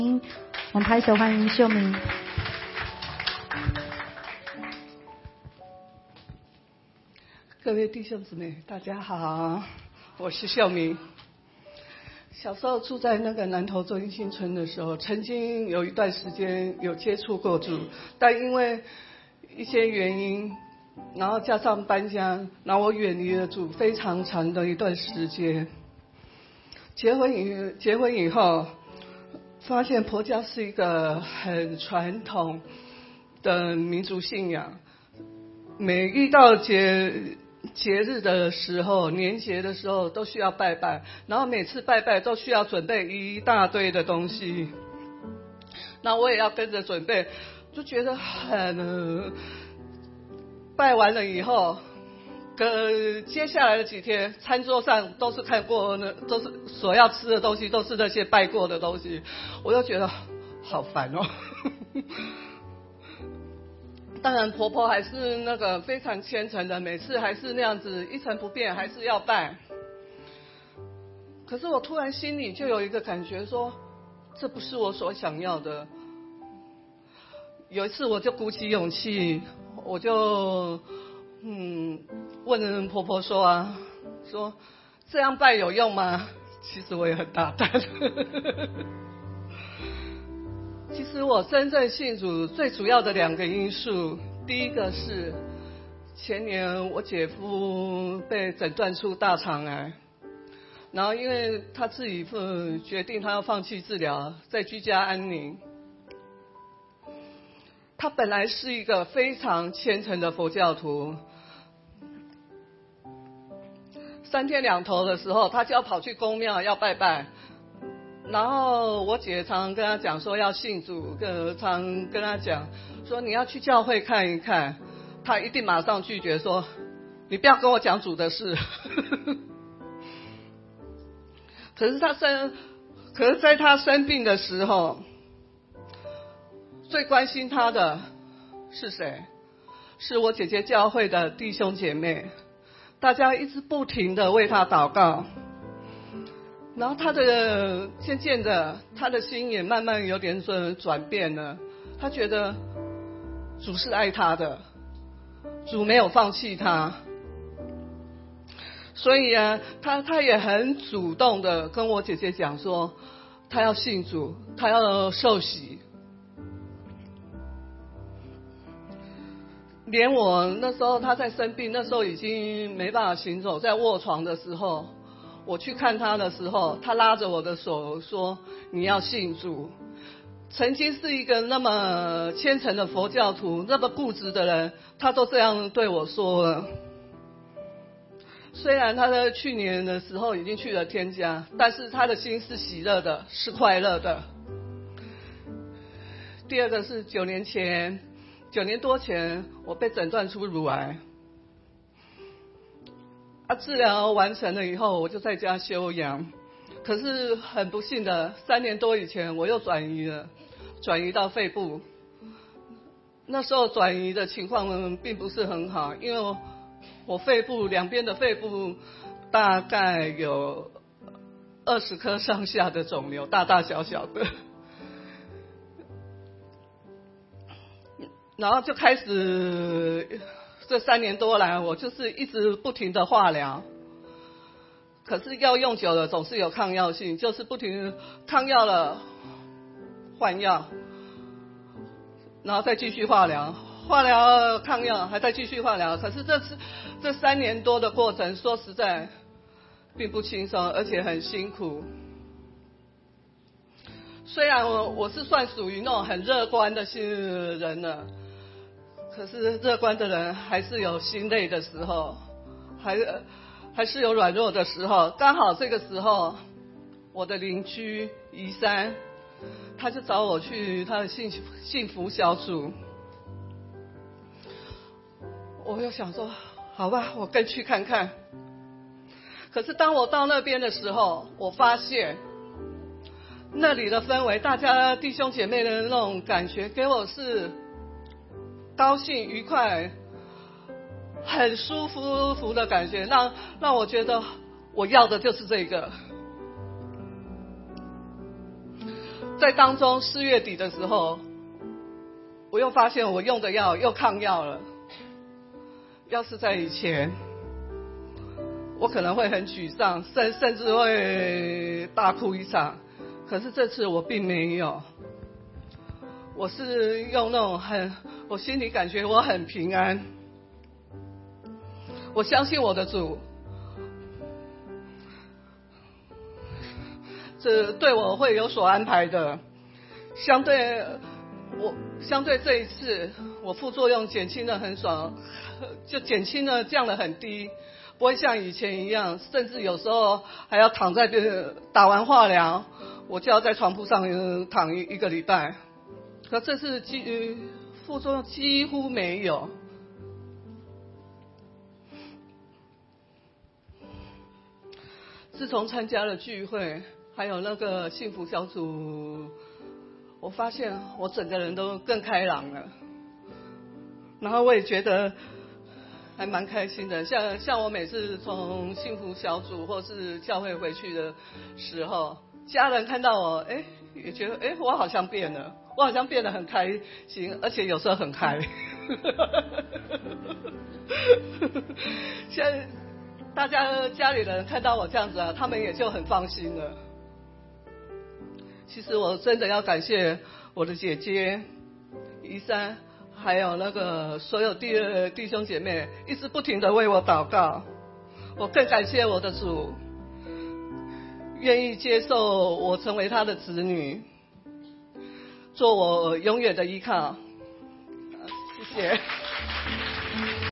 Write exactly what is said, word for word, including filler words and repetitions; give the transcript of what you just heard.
我们拍手欢迎秀明。 各位弟兄姊妹，大家好，我是秀明。小时候住在那个南投中心村的时候，曾经有一段时间有接触过主，但因为一些原因，然后加上搬家，然后我远离了主非常长的一段时间。结婚以结婚以后，发现婆家是一个很传统的民族信仰，每遇到节节日的时候，年节的时候都需要拜拜，然后每次拜拜都需要准备一大堆的东西，那我也要跟着准备，就觉得很、呃、拜完了以后，跟接下来的几天，餐桌上都是看过呢，都是所要吃的东西，都是那些拜过的东西，我就觉得好烦哦。当然，婆婆还是那个非常虔诚的，每次还是那样子一成不变，还是要拜。可是我突然心里就有一个感觉说，这不是我所想要的。有一次我就鼓起勇气，我就嗯问婆婆说啊，说这样拜有用吗？其实我也很大胆。其实我真正信主最主要的两个因素，第一个是前年我姐夫被诊断出大肠癌，然后因为他自己决定他要放弃治疗，在居家安宁。他本来是一个非常虔诚的佛教徒，三天两头的时候，他就要跑去公庙要拜拜。然后我姐常常跟他讲说要信主，跟常跟他讲说你要去教会看一看，他一定马上拒绝说你不要跟我讲主的事。可是他生，可是在他生病的时候，最关心他的是谁？是我姐姐教会的弟兄姐妹，大家一直不停的为他祷告。然后他的渐渐的，他的心也慢慢有点转变了。他觉得主是爱他的，主没有放弃他，所以啊，他他也很主动的跟我姐姐讲说，他要信主，他要受洗。连我那时候他在生病，那时候已经没办法行走，在卧床的时候。我去看他的时候，他拉着我的手说你要信主。曾经是一个那么虔诚的佛教徒，那么固执的人，他都这样对我说了。虽然他在去年的时候已经去了天家，但是他的心是喜乐的，是快乐的。第二个是九年前九年多前我被诊断出乳癌，啊，治疗完成了以后，我就在家休养。可是很不幸的，三年多以前我又转移了，转移到肺部。那时候转移的情况并不是很好，因为我肺部两边的肺部大概有二十颗上下的肿瘤，大大小小的。然后就开始。这三年多来，我就是一直不停的化疗，可是药用久了总是有抗药性，就是不停抗药了，换药，然后再继续化疗，化疗抗药，还在继续化疗。可是这次这三年多的过程，说实在并不轻松，而且很辛苦。虽然我我是算属于那种很乐观的人了。可是乐观的人还是有心累的时候，还还是有软弱的时候。刚好这个时候，我的邻居宜山，他就找我去他的幸幸福小组。我就想说，好吧，我跟去看看。可是当我到那边的时候，我发现那里的氛围，大家弟兄姐妹的那种感觉，给我是高兴、愉快、很舒服服的感觉，让让我觉得我要的就是这个。 在当中四月底的时候，我又发现我用的药又抗药了。要是在以前，我可能会很沮丧，甚甚至会大哭一场。可是这次我并没有，我是用那种很，我心里感觉我很平安。我相信我的主，这对我会有所安排的。相对我，相对这一次，我副作用减轻的很爽，就减轻的降得很低，不会像以前一样，甚至有时候还要躺在打完化疗，我就要在床铺上躺一一个礼拜。可这次几副作用几乎没有。自从参加了聚会，还有那个幸福小组，我发现我整个人都更开朗了。然后我也觉得还蛮开心的，像像我每次从幸福小组或是教会回去的时候，家人看到我，哎，也觉得哎，我好像变了，我好像变得很开心，而且有时候很开。现在大家家里的人看到我这样子啊，他们也就很放心了。其实我真的要感谢我的姐姐宜珊，还有那个所有弟弟兄姐妹，一直不停的为我祷告。我更感谢我的主，愿意接受我成为他的子女，做我永远的依靠。谢谢。